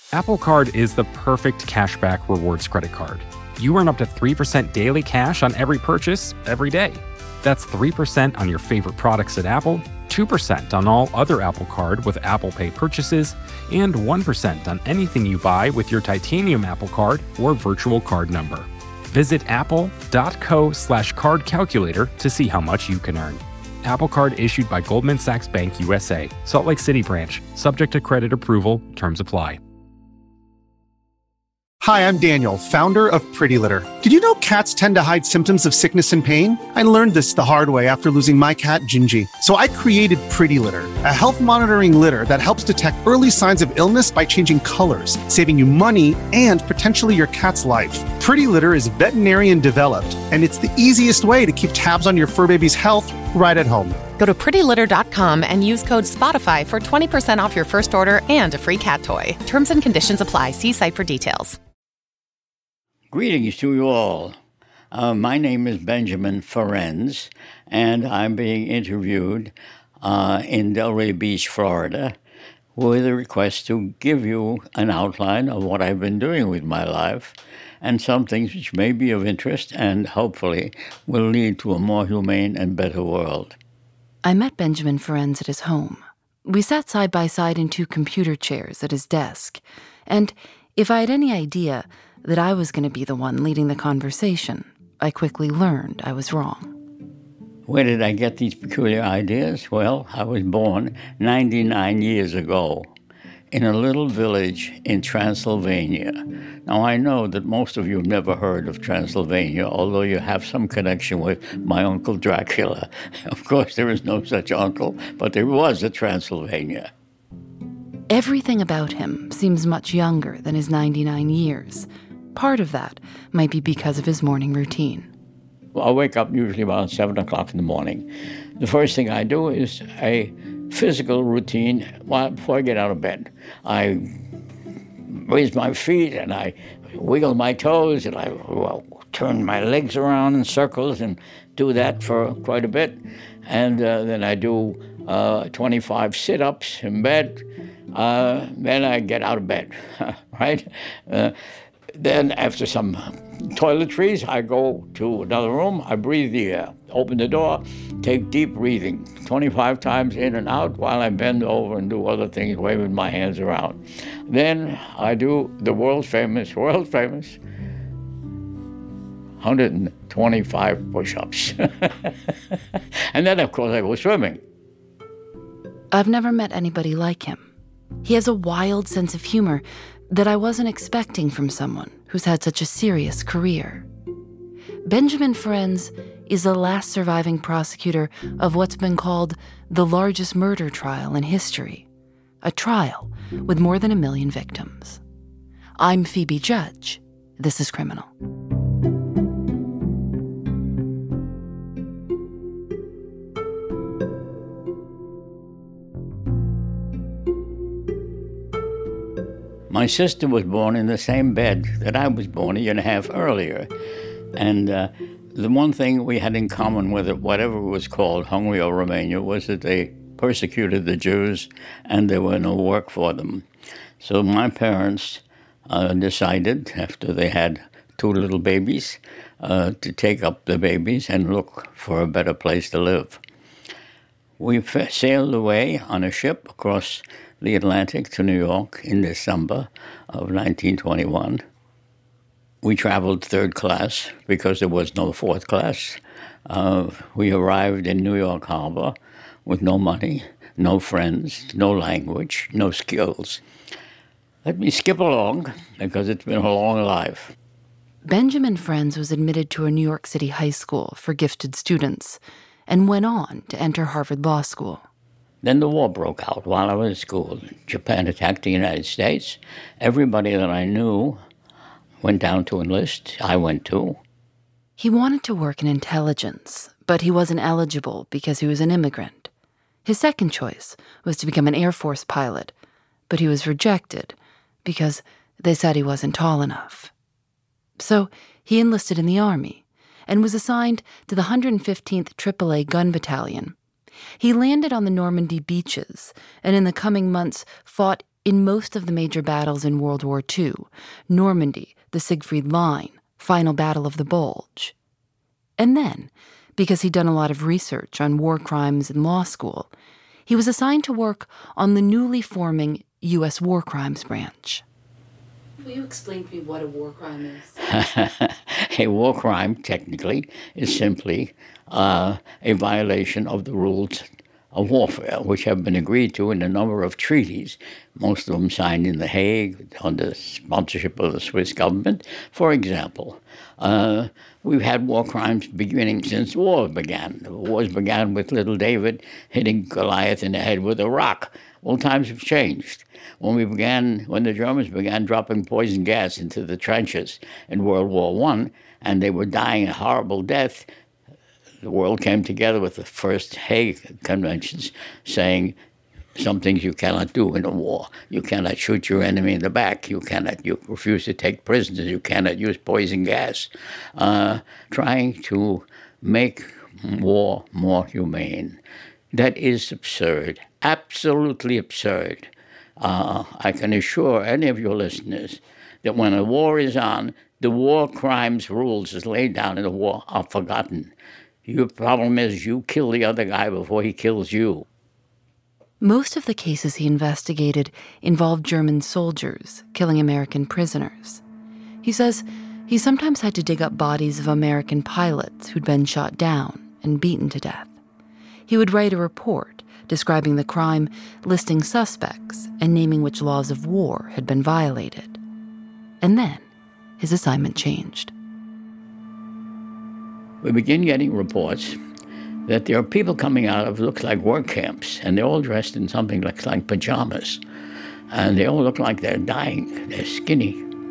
Apple Card is the perfect cashback rewards credit card. You earn up to 3% daily cash on every purchase every day. That's 3% on your favorite products at Apple, 2% on all other Apple Card with Apple Pay purchases, and 1% on anything you buy with your titanium Apple Card or virtual card number. Visit apple.co/card calculator to see how much you can earn. Apple Card issued by Goldman Sachs Bank USA, Salt Lake City branch, subject to credit approval, terms apply. Hi, I'm Daniel, founder of Pretty Litter. Did you know cats tend to hide symptoms of sickness and pain? I learned this the hard way after losing my cat, Gingy. So I created Pretty Litter, a health monitoring litter that helps detect early signs of illness by changing colors, saving you money and potentially your cat's life. Pretty Litter is veterinarian developed, and it's the easiest way to keep tabs on your fur baby's health right at home. Go to prettylitter.com and use code SPOTIFY for 20% off your first order and a free cat toy. Terms and conditions apply. See site for details. Greetings to you all. My name is Benjamin Ferenz, and I'm being interviewed in Delray Beach, Florida, with a request to give you an outline of what I've been doing with my life and some things which may be of interest and hopefully will lead to a more humane and better world. I met Benjamin Ferenz at his home. We sat side by side in 2 computer chairs at his desk, and if I had any idea that I was going to be the one leading the conversation, I quickly learned I was wrong. Where did I get these peculiar ideas? Well, I was born 99 years ago in a little village in Transylvania. Now, I know that most of you have never heard of Transylvania, although you have some connection with my Uncle Dracula. Of course, there is no such uncle, but there was a Transylvania. Everything about him seems much younger than his 99 years. Part of that might be because of his morning routine. Well, I wake up usually about 7 o'clock in the morning. The first thing I do is a physical routine before I get out of bed. I raise my feet and I wiggle my toes and I turn my legs around in circles and do that for quite a bit. And then I do 25 sit-ups in bed. Then I get out of bed, right? Then after some toiletries, I go to another room, I breathe the air, open the door, take deep breathing, 25 times in and out while I bend over and do other things, waving my hands around. Then I do the world famous 125 push-ups. And then, of course, I go swimming. I've never met anybody like him. He has a wild sense of humor that I wasn't expecting from someone who's had such a serious career. Benjamin Ferenz is the last surviving prosecutor of what's been called the largest murder trial in history, a trial with more than 1 million victims. I'm Phoebe Judge. This is Criminal. My sister was born in the same bed that I was born a year and a half earlier. And the one thing we had in common with it, whatever it was called, Hungary or Romania, was that they persecuted the Jews and there were no work for them. So my parents decided, after they had 2 little babies, to take up the babies and look for a better place to live. We sailed away on a ship across the Atlantic to New York in December of 1921. We traveled 3rd class because there was no 4th class. We arrived in New York Harbor with no money, no friends, no language, no skills. Let me skip along because it's been a long life. Benjamin Ferenz was admitted to a New York City high school for gifted students and went on to enter Harvard Law School. Then the war broke out while I was at school. Japan attacked the United States. Everybody that I knew went down to enlist. I went too. He wanted to work in intelligence, but he wasn't eligible because he was an immigrant. His second choice was to become an Air Force pilot, but he was rejected because they said he wasn't tall enough. So he enlisted in the Army and was assigned to the 115th AAA Gun Battalion. He landed on the Normandy beaches and in the coming months fought in most of the major battles in World War II, Normandy, the Siegfried Line, Final Battle of the Bulge. And then, because he'd done a lot of research on war crimes in law school, he was assigned to work on the newly forming U.S. War Crimes Branch. Will you explain to me what a war crime is? A war crime, technically, is simply a violation of the rules of warfare, which have been agreed to in a number of treaties, most of them signed in The Hague under sponsorship of the Swiss government. For example, we've had war crimes beginning since war began. The wars began with little David hitting Goliath in the head with a rock. Well, times have changed. When the Germans began dropping poison gas into the trenches in World War I, and they were dying a horrible death, the world came together with the first Hague Conventions saying some things you cannot do in a war. You cannot shoot your enemy in the back. You refuse to take prisoners. You cannot use poison gas. Trying to make war more humane. That is absurd, absolutely absurd. I can assure any of your listeners that when a war is on, the war crimes rules as laid down in the war are forgotten. Your problem is you kill the other guy before he kills you. Most of the cases he investigated involved German soldiers killing American prisoners. He says he sometimes had to dig up bodies of American pilots who'd been shot down and beaten to death. He would write a report describing the crime, listing suspects, and naming which laws of war had been violated. And then his assignment changed. We begin getting reports that there are people coming out of looks like work camps, and they're all dressed in something like pajamas. And they all look like they're dying. They're skinny.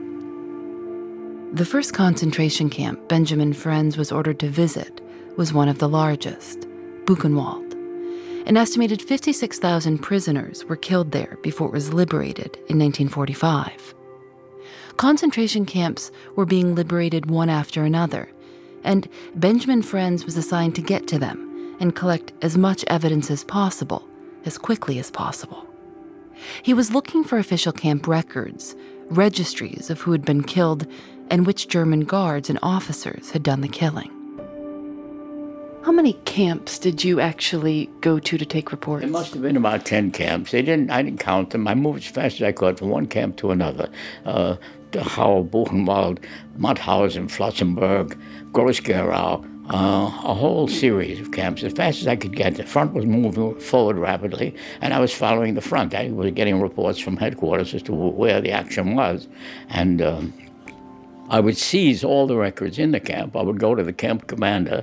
The first concentration camp Benjamin Ferencz was ordered to visit was one of the largest, Buchenwald. An estimated 56,000 prisoners were killed there before it was liberated in 1945. Concentration camps were being liberated one after another, and Benjamin Ferencz was assigned to get to them and collect as much evidence as possible, as quickly as possible. He was looking for official camp records, registries of who had been killed, and which German guards and officers had done the killing. How many camps did you actually go to take reports? There must have been about 10 camps. I didn't count them. I moved as fast as I could from one camp to another. Dachau, Buchenwald, Mauthausen, Flossenburg, Groß-Gerau, a whole series of camps. As fast as I could get, the front was moving forward rapidly, and I was following the front. I was getting reports from headquarters as to where the action was. And I would seize all the records in the camp. I would go to the camp commander,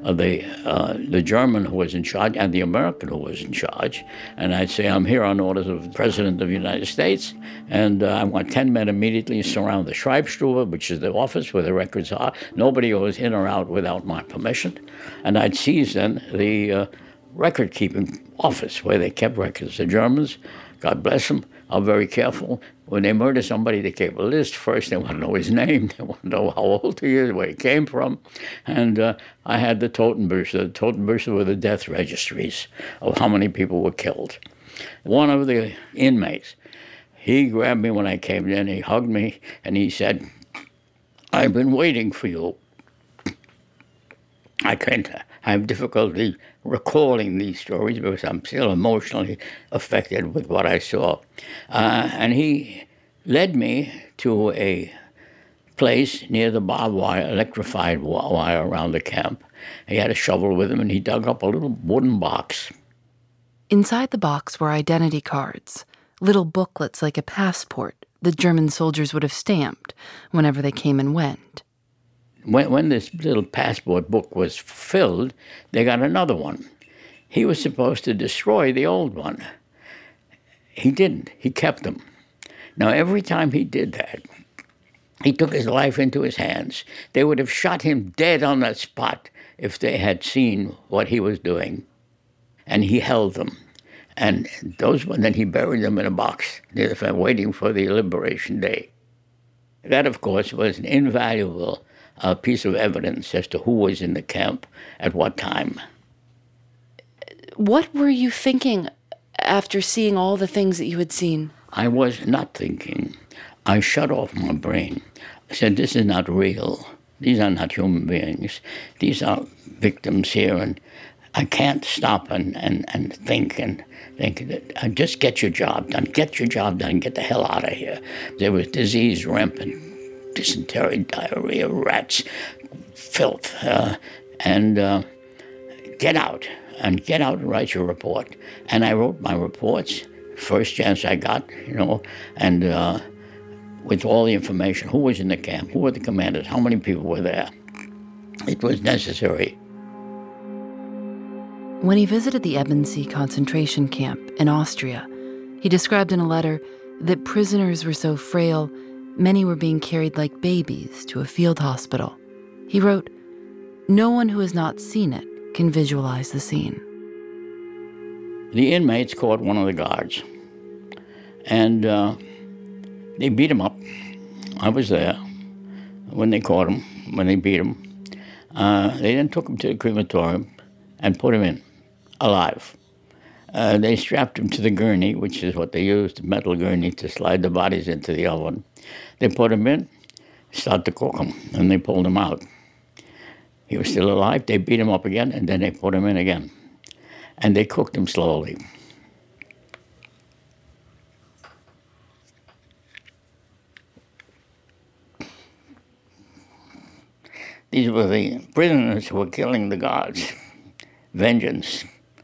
the German who was in charge, and the American who was in charge, and I'd say, I'm here on orders of the President of the United States, and I want 10 men immediately surround the Schreibstube, which is the office where the records are. Nobody goes in or out without my permission. And I'd seize then the record-keeping office where they kept records. The Germans, God bless them, are very careful. When they murder somebody, they keep a list. First, they want to know his name. They want to know how old he is, where he came from. And I had the Totenbücher. The Totenbücher were the death registries of how many people were killed. One of the inmates, he grabbed me when I came in. He hugged me, and he said, I've been waiting for you. I have difficulty recalling these stories because I'm still emotionally affected with what I saw. And he led me to a place near the barbed wire, electrified wire around the camp. He had a shovel with him, and he dug up a little wooden box. Inside the box were identity cards, little booklets like a passport that German soldiers would have stamped whenever they came and went. When this little passport book was filled, they got another one. He was supposed to destroy the old one. He didn't. He kept them. Now, every time he did that, he took his life into his hands. They would have shot him dead on that spot if they had seen what he was doing. And he held them. And then he buried them in a box near the fence, waiting for the Liberation Day. That, of course, was an invaluable piece of evidence as to who was in the camp at what time. What were you thinking after seeing all the things that you had seen? I was not thinking. I shut off my brain. I said, this is not real. These are not human beings. These are victims here, and I can't stop and think that just get your job done, get the hell out of here. There was disease rampant, dysentery, diarrhea, rats, filth, and get out and write your report. And I wrote my reports, first chance I got, and with all the information, who was in the camp, who were the commanders, how many people were there. It was necessary. When he visited the Ebensee concentration camp in Austria, he described in a letter that prisoners were so frail, many were being carried like babies to a field hospital. He wrote, "No one who has not seen it can visualize the scene." The inmates caught one of the guards, and they beat him up. I was there when they caught him, when they beat him. They then took him to the crematorium and put him in, alive. They strapped him to the gurney, which is what they used, the metal gurney, to slide the bodies into the oven. They put him in, started to cook him, and they pulled him out. He was still alive. They beat him up again, and then they put him in again. And they cooked him slowly. These were the prisoners who were killing the guards. Vengeance.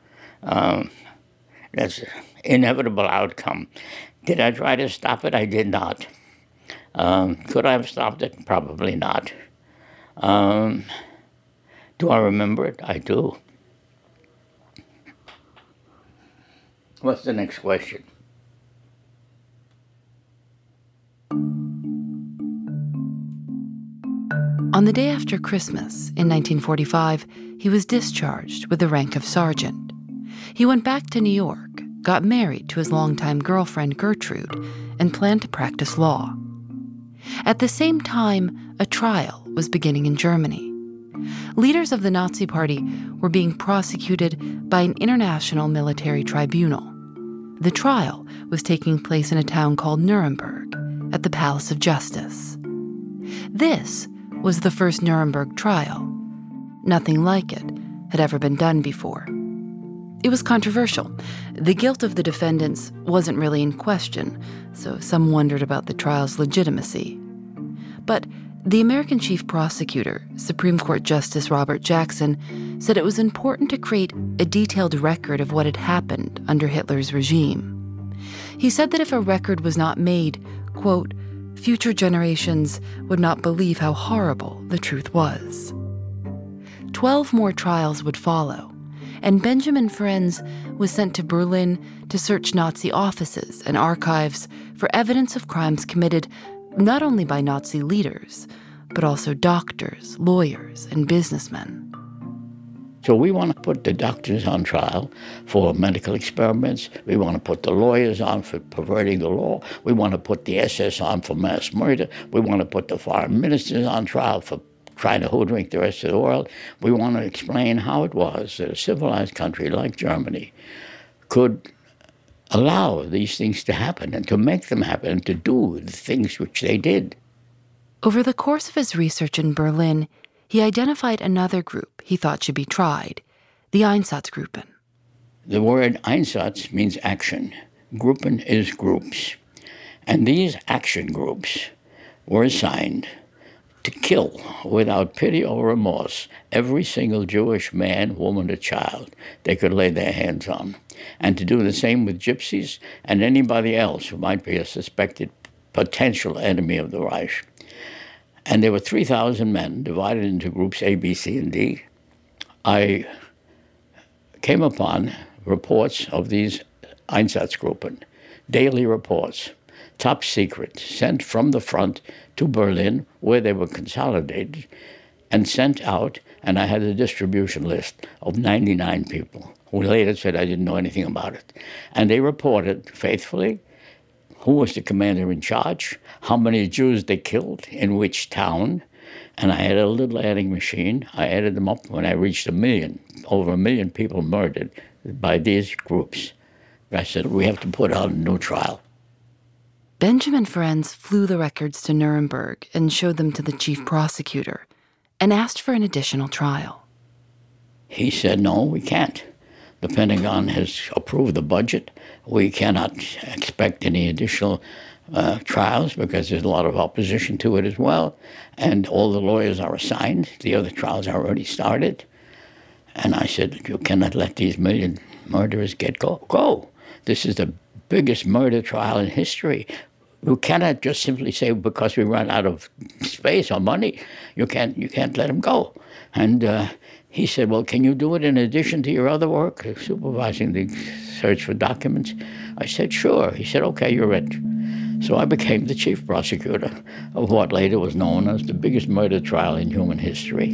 That's an inevitable outcome. Did I try to stop it? I did not. Could I have stopped it? Probably not. Do I remember it? I do. What's the next question? On the day after Christmas, in 1945, he was discharged with the rank of sergeant. He went back to New York, got married to his longtime girlfriend Gertrude, and planned to practice law. At the same time, a trial was beginning in Germany. Leaders of the Nazi Party were being prosecuted by an international military tribunal. The trial was taking place in a town called Nuremberg, at the Palace of Justice. This was the first Nuremberg trial. Nothing like it had ever been done before. It was controversial. The guilt of the defendants wasn't really in question, so some wondered about the trial's legitimacy. But the American chief prosecutor, Supreme Court Justice Robert Jackson, said it was important to create a detailed record of what had happened under Hitler's regime. He said that if a record was not made, quote, future generations would not believe how horrible the truth was. 12 more trials would follow, and Benjamin Ferencz was sent to Berlin to search Nazi offices and archives for evidence of crimes committed not only by Nazi leaders, but also doctors, lawyers, and businessmen. So we want to put the doctors on trial for medical experiments. We want to put the lawyers on for perverting the law. We want to put the SS on for mass murder. We want to put the foreign ministers on trial for trying to hoodwink the rest of the world. We want to explain how it was that a civilized country like Germany could allow these things to happen and to make them happen and to do the things which they did. Over the course of his research in Berlin, he identified another group he thought should be tried, the Einsatzgruppen. The word Einsatz means action. Gruppen is groups. And these action groups were assigned to kill without pity or remorse every single Jewish man, woman, or child they could lay their hands on, and to do the same with gypsies and anybody else who might be a suspected potential enemy of the Reich. And there were 3,000 men divided into groups A, B, C, and D. I came upon reports of these Einsatzgruppen, daily reports, top secret, sent from the front to Berlin, where they were consolidated, and sent out, and I had a distribution list of 99 people who later said I didn't know anything about it. And they reported faithfully who was the commander in charge, how many Jews they killed, in which town, and I had a little adding machine. I added them up when I reached 1 million, over 1 million people murdered by these groups. I said, we have to put out a new trial. Benjamin Ferencz flew the records to Nuremberg and showed them to the chief prosecutor and asked for an additional trial. He said, no, we can't. The Pentagon has approved the budget. We cannot expect any additional trials because there's a lot of opposition to it as well. And all the lawyers are assigned. The other trials are already started. And I said, you cannot let these million murderers go. This is the biggest murder trial in history. You cannot just simply say because we run out of space or money, you can't let them go. And he said, well, can you do it in addition to your other work, supervising the search for documents? I said, sure. He said, okay, you're it. So I became the chief prosecutor of what later was known as the biggest murder trial in human history.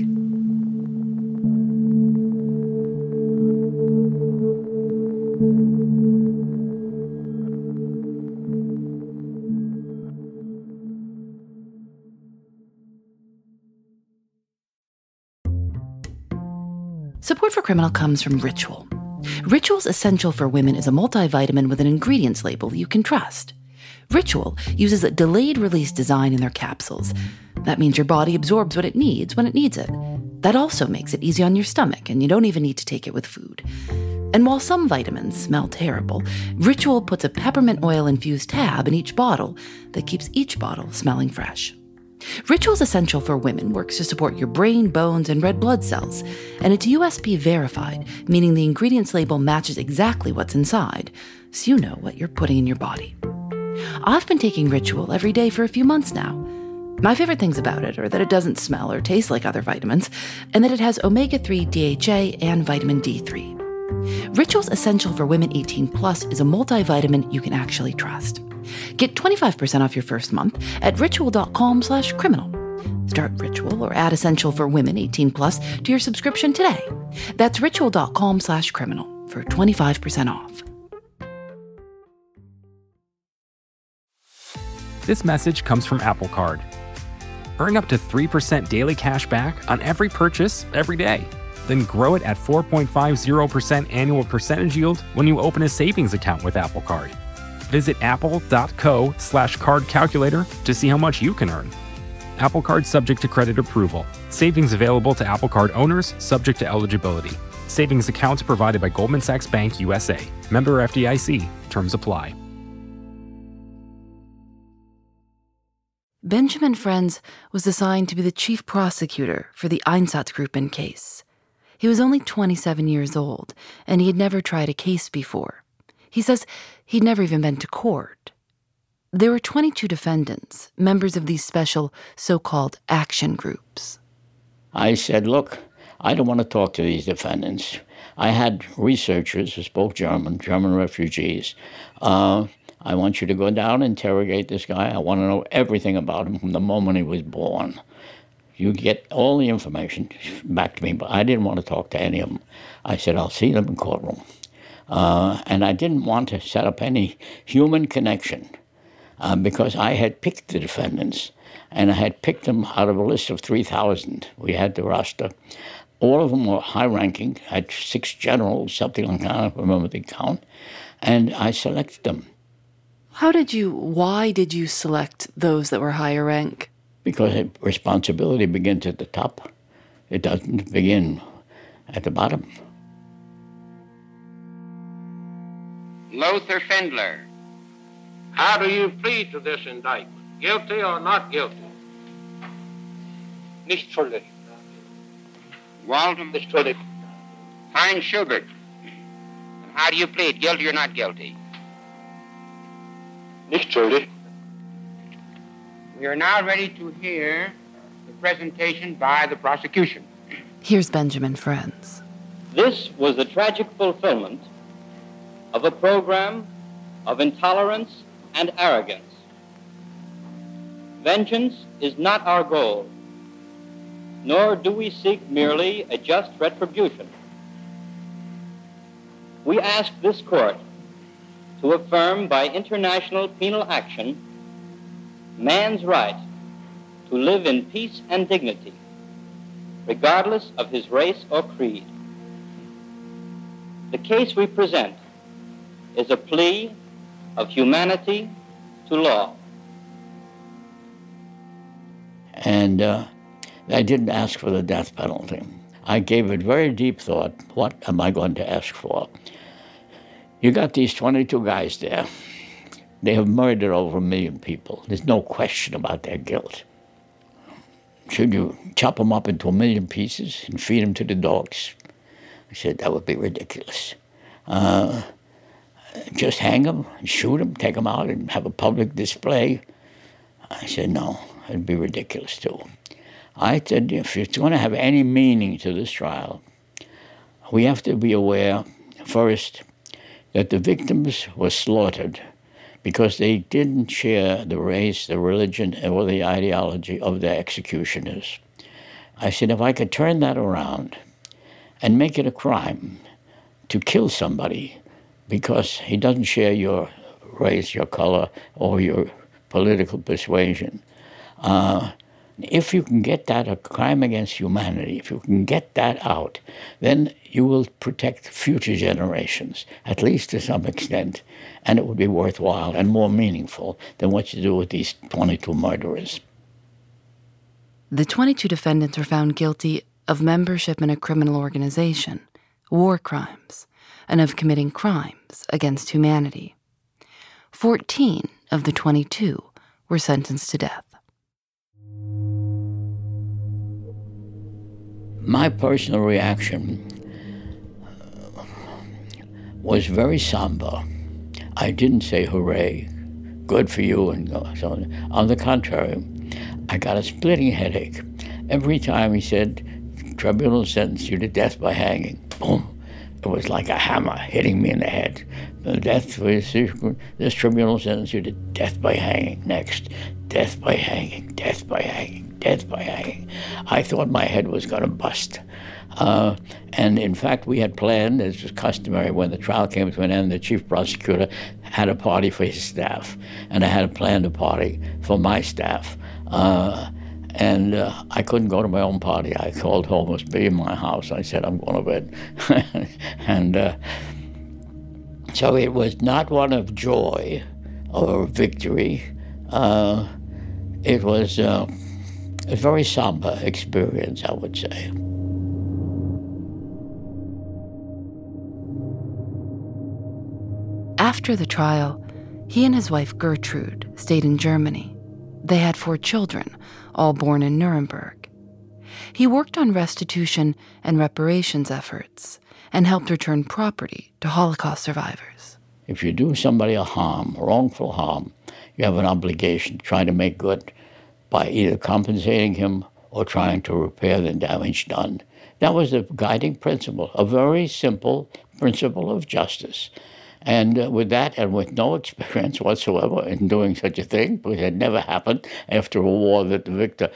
Support for Criminal comes from Ritual. Ritual's Essential for Women is a multivitamin with an ingredients label you can trust. Ritual uses a delayed-release design in their capsules. That means your body absorbs what it needs when it needs it. That also makes it easy on your stomach, and you don't even need to take it with food. And while some vitamins smell terrible, Ritual puts a peppermint oil-infused tab in each bottle that keeps each bottle smelling fresh. Ritual's Essential for Women works to support your brain, bones, and red blood cells, and it's USP verified, meaning the ingredients label matches exactly what's inside, so you know what you're putting in your body. I've been taking Ritual every day for a few months now. My favorite things about it are that it doesn't smell or taste like other vitamins, and that it has omega-3 DHA and vitamin D3. Ritual's Essential for Women 18 Plus is a multivitamin you can actually trust. Get 25% off your first month at ritual.com/criminal. Start Ritual or add Essential for Women 18 Plus to your subscription today. That's ritual.com/criminal for 25% off. This message comes from Apple Card. Earn up to 3% daily cash back on every purchase every day. Then grow it at 4.50% annual percentage yield when you open a savings account with Apple Card. Visit apple.co/card calculator to see how much you can earn. Apple Card subject to credit approval. Savings available to Apple Card owners subject to eligibility. Savings accounts provided by Goldman Sachs Bank USA. Member FDIC. Terms apply. Benjamin Ferencz was assigned to be the chief prosecutor for the Einsatzgruppen case. He was only 27 years old, and he had never tried a case before. He says he'd never even been to court. There were 22 defendants, members of these special so-called action groups. I said, look, I don't want to talk to these defendants. I had researchers who spoke German refugees. I want you to go down and interrogate this guy. I want to know everything about him from the moment he was born. You get all the information back to me, but I didn't want to talk to any of them. I said, I'll see them in courtroom. And I didn't want to set up any human connection because I had picked the defendants, and I had picked them out of a list of 3,000. We had the roster. All of them were high-ranking. I had 6 generals, something like that, I don't remember the count, and I selected them. Why did you select those that were higher rank? Because responsibility begins at the top. It doesn't begin at the bottom. Lothar Fendler. How do you plead to this indictment? Guilty or not guilty? Nicht schuldig. Walden. Nicht schuldig. Heinz Schubert. And how do you plead, guilty or not guilty? Nicht schuldig. We are now ready to hear the presentation by the prosecution. Here's Benjamin Ferencz. This was the tragic fulfillment of a program of intolerance and arrogance. Vengeance is not our goal, nor do we seek merely a just retribution. We ask this court to affirm by international penal action man's right to live in peace and dignity, regardless of his race or creed. The case we present is a plea of humanity to law. And I didn't ask for the death penalty. I gave it very deep thought. What am I going to ask for? You got these 22 guys there. They have murdered over 1 million people. There's no question about their guilt. Should you chop them up into 1 million pieces and feed them to the dogs? I said, that would be ridiculous. Just hang them, and shoot them, take them out, and have a public display. I said, no, it'd be ridiculous too. I said, if it's going to have any meaning to this trial, we have to be aware, first, that the victims were slaughtered because they didn't share the race, the religion, or the ideology of their executioners. I said, if I could turn that around and make it a crime to kill somebody because he doesn't share your race, your color, or your political persuasion, if you can get that a crime against humanity, if you can get that out, then you will protect future generations, at least to some extent, and it would be worthwhile and more meaningful than what you do with these 22 murderers. The 22 defendants were found guilty of membership in a criminal organization, war crimes, and of committing crimes against humanity. 14 of the 22 were sentenced to death. My personal reaction was very somber. I didn't say, hooray, good for you, and so on. On the contrary, I got a splitting headache. Every time he said, tribunal sentenced you to death by hanging, boom, it was like a hammer hitting me in the head. This tribunal sentenced you to death by hanging. Next, death by hanging, death by hanging. Death by hanging. I thought my head was going to bust. And in fact, we had planned, as was customary, when the trial came to an end, the chief prosecutor had a party for his staff, and I had planned a party for my staff. And I couldn't go to my own party. I called home, it was be in my house. I said, I'm going to bed. And so it was not one of joy or victory. It was a very somber experience, I would say. After the trial, he and his wife Gertrude stayed in Germany. They had 4 children, all born in Nuremberg. He worked on restitution and reparations efforts and helped return property to Holocaust survivors. If you do somebody a harm, wrongful harm, you have an obligation to try to make good by either compensating him or trying to repair the damage done. That was the guiding principle, a very simple principle of justice. And with that, and with no experience whatsoever in doing such a thing, because it had never happened after a war that the victor,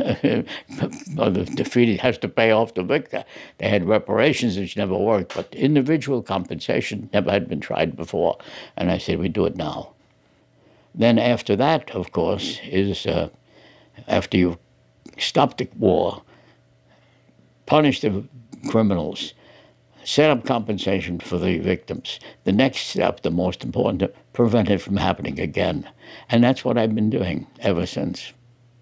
or the defeated has to pay off the victor. They had reparations which never worked, but individual compensation never had been tried before. And I said, we do it now. Then after that, of course, is after you stop the war, punish the criminals, set up compensation for the victims. The next step, the most important, prevent it from happening again. And that's what I've been doing ever since.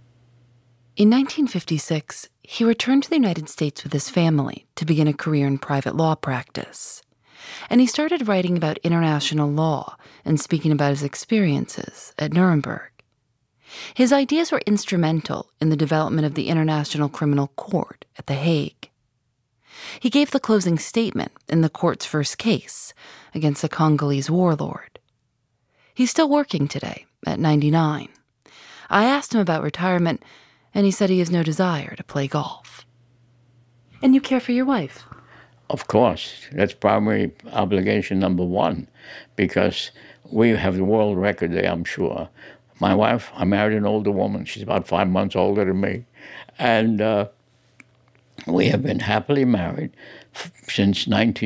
In 1956, he returned to the United States with his family to begin a career in private law practice. And he started writing about international law and speaking about his experiences at Nuremberg. His ideas were instrumental in the development of the International Criminal Court at The Hague. He gave the closing statement in the court's first case against a Congolese warlord. He's still working today, at 99. I asked him about retirement, and he said he has no desire to play golf. And you care for your wife? Of course. That's primary obligation number 1, because we have the world record there, I'm sure. My wife, I married an older woman. She's about 5 months older than me. And we have been happily married since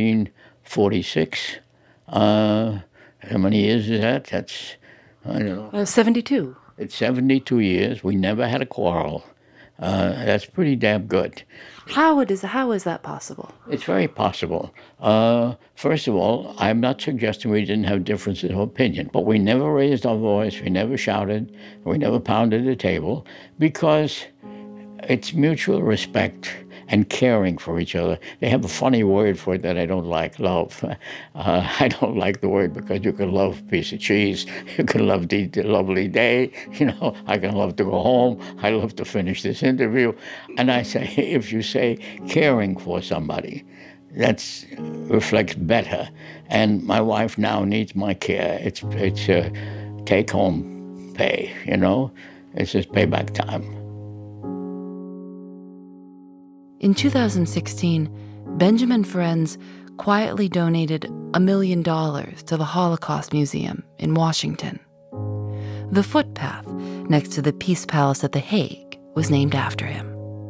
1946. How many years is that? That's, I don't know. 72. It's 72 years. We never had a quarrel. That's pretty damn good. How is that possible? It's very possible. First of all, I'm not suggesting we didn't have differences of opinion, but we never raised our voice, we never shouted, we never pounded the table, because it's mutual respect and caring for each other. They have a funny word for it that I don't like, love. I don't like the word because you can love a piece of cheese, you can love the lovely day, I can love to go home, I love to finish this interview. And I say, if you say caring for somebody, that reflects better. And my wife now needs my care. It's take-home pay, It's just payback time. In 2016, Benjamin Ferencz quietly donated $1 million to the Holocaust Museum in Washington. The footpath next to the Peace Palace at The Hague was named after him.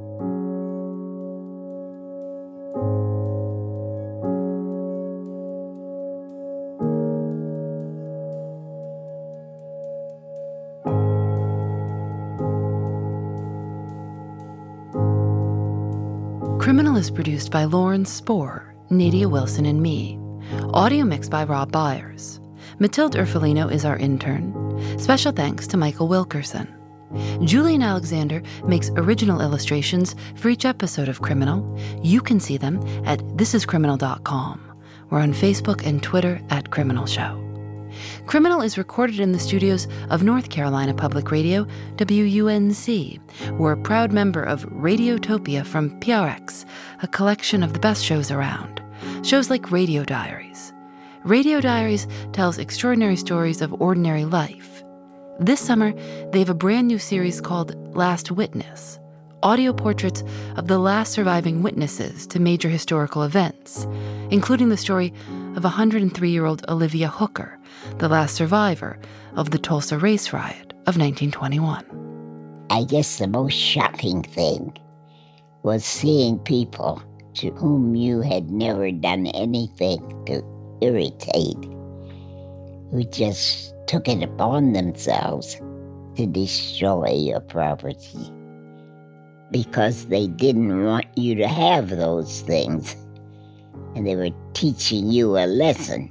Criminal is produced by Lauren Spohr, Nadia Wilson, and me. Audio mixed by Rob Byers. Matilde Urfolino is our intern. Special thanks to Michael Wilkerson. Julian Alexander makes original illustrations for each episode of Criminal. You can see them at thisiscriminal.com. We're on Facebook and Twitter at Criminal Show. Criminal is recorded in the studios of North Carolina Public Radio, WUNC. We're a proud member of Radiotopia from PRX, a collection of the best shows around. Shows like Radio Diaries. Radio Diaries tells extraordinary stories of ordinary life. This summer, they have a brand new series called Last Witness, audio portraits of the last surviving witnesses to major historical events, including the story of 103-year-old Olivia Hooker, the last survivor of the Tulsa race riot of 1921. I guess the most shocking thing was seeing people to whom you had never done anything to irritate, who just took it upon themselves to destroy your property because they didn't want you to have those things, and they were teaching you a lesson.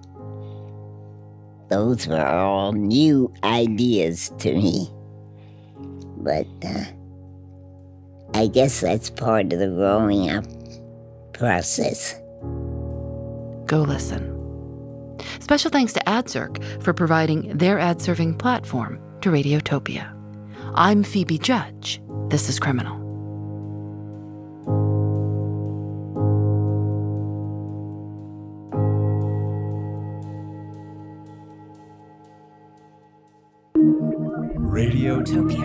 Those were all new ideas to me. But I guess that's part of the growing up process. Go listen. Special thanks to AdZerk for providing their ad-serving platform to Radiotopia. I'm Phoebe Judge. This is Criminal. Radiotopia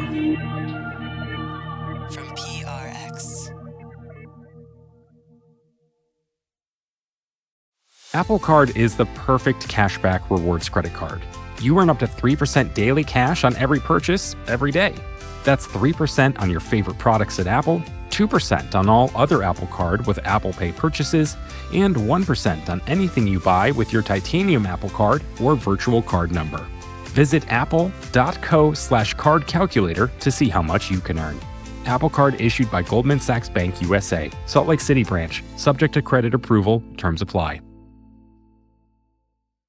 from PRX. Apple Card is the perfect cashback rewards credit card. You earn up to 3% daily cash on every purchase every day. That's 3% on your favorite products at Apple, 2% on all other Apple Card with Apple Pay purchases, and 1% on anything you buy with your titanium Apple Card or virtual card number. Visit apple.co/card calculator to see how much you can earn. Apple Card issued by Goldman Sachs Bank USA, Salt Lake City branch, subject to credit approval, terms apply.